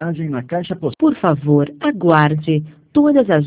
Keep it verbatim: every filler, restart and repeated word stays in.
mensagem na caixa postal. Por favor, aguarde. Todas as